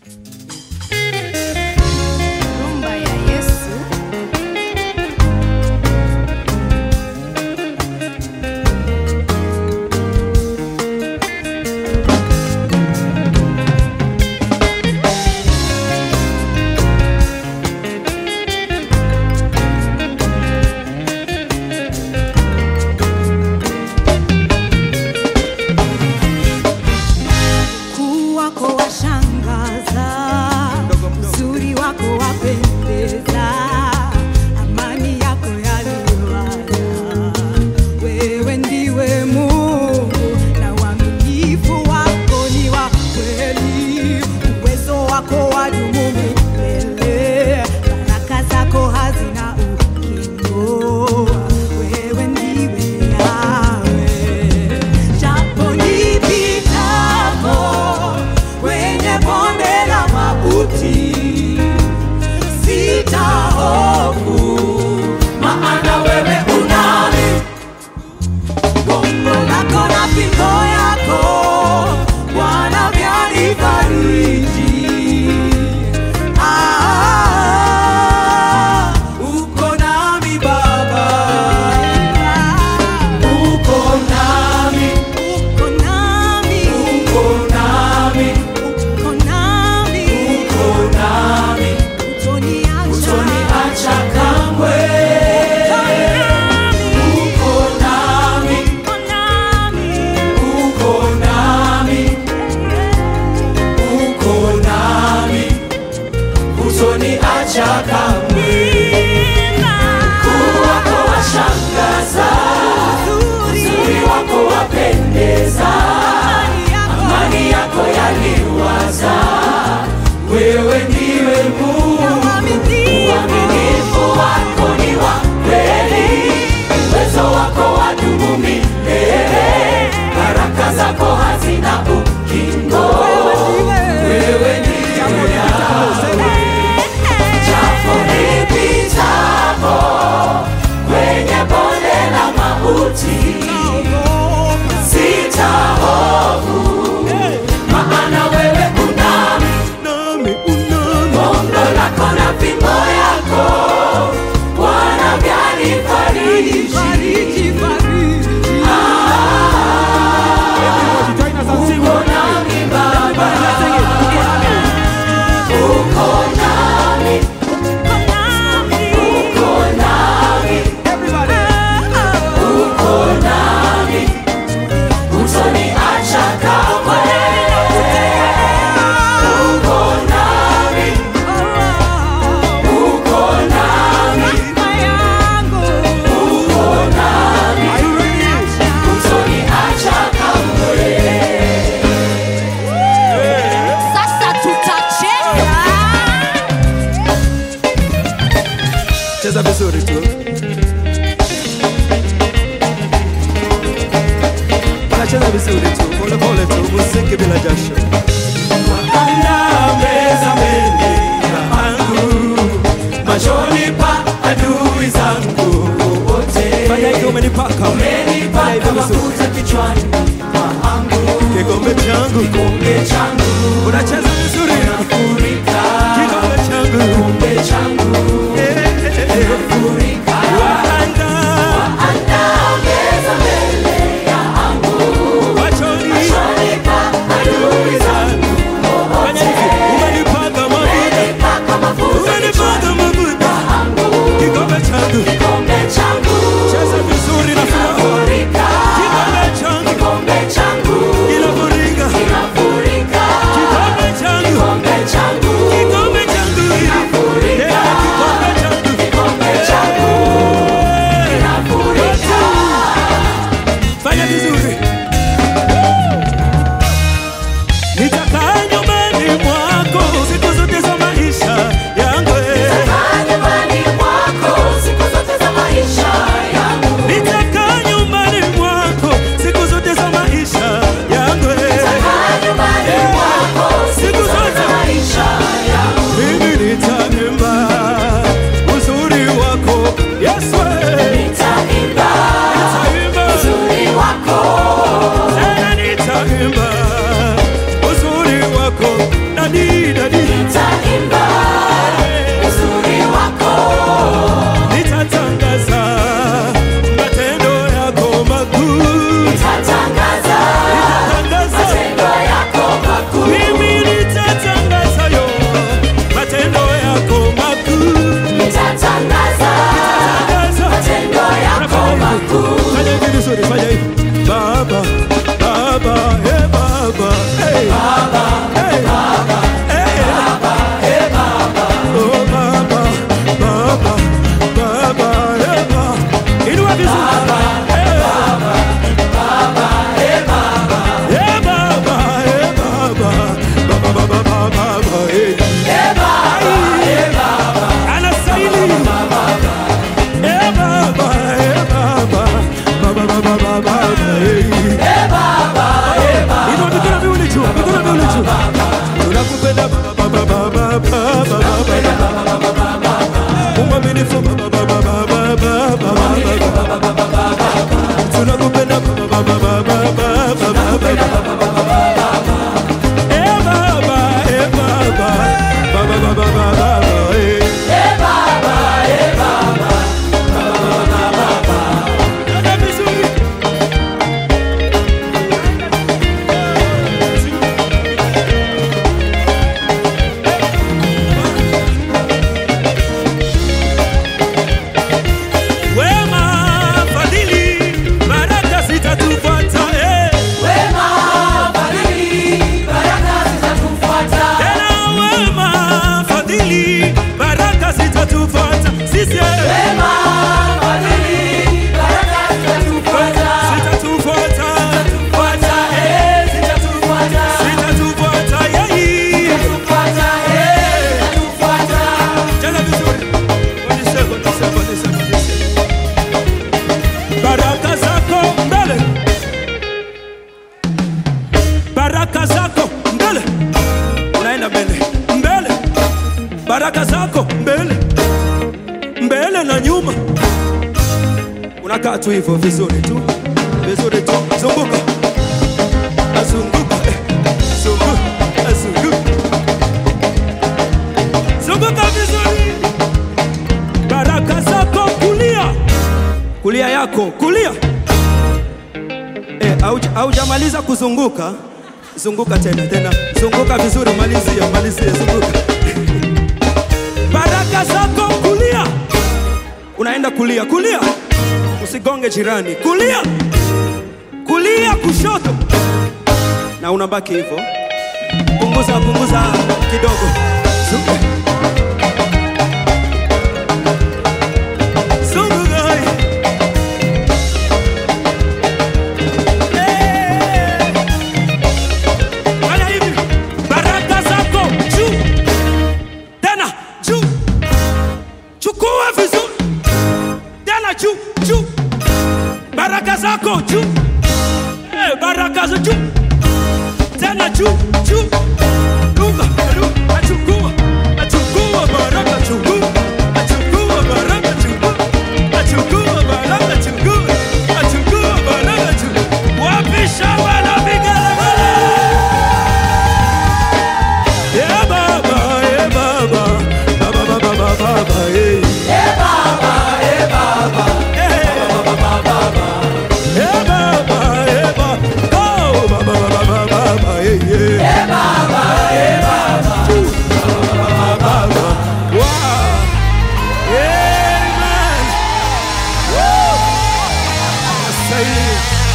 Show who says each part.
Speaker 1: Cheza vizuri tu. Cheza vizuri tu, pole pole tu, muziki bila jasho. Meza mbele yangu, machoni pa adui zangu wote. Fanya hivyo, umenipaka mafuta kichwani mwangu. Kikombe changu, unacheza vizuri. Unafurika kikombe changu, unafurika. Waanda meza mbele yangu, machoni pa adui zangu. Umenipaka mafuta kikombe changu, cheza vizuri na furaha. Kikombe changu, inafurika. Kikombe changu, Baraka zako mbele, unaenda mbele mbele. Baraka zako mbele mbele na nyuma, unakaa tu hivyo vizuri tu, vizuri tu. Zunguka azunguka, zunguka azunguka, zunguka vizuri. Baraka zako kulia, kulia yako kulia. Haujamaliza kuzunguka, zunguka tena, zunguka vizuri, malizia, zunguka. Baraka zako kulia, unaenda kulia, usigonge jirani, kulia kushoto, na unabaki hivyo. Punguza kidogo, zunguka. Juu, baraka zako juu, baraka za juu, tena juu, lunga, achukua baraka juu, achukua baraka juu, achukua baraka juu, wapisha wala vigelegele. Baba, Baba, Amen. Woo.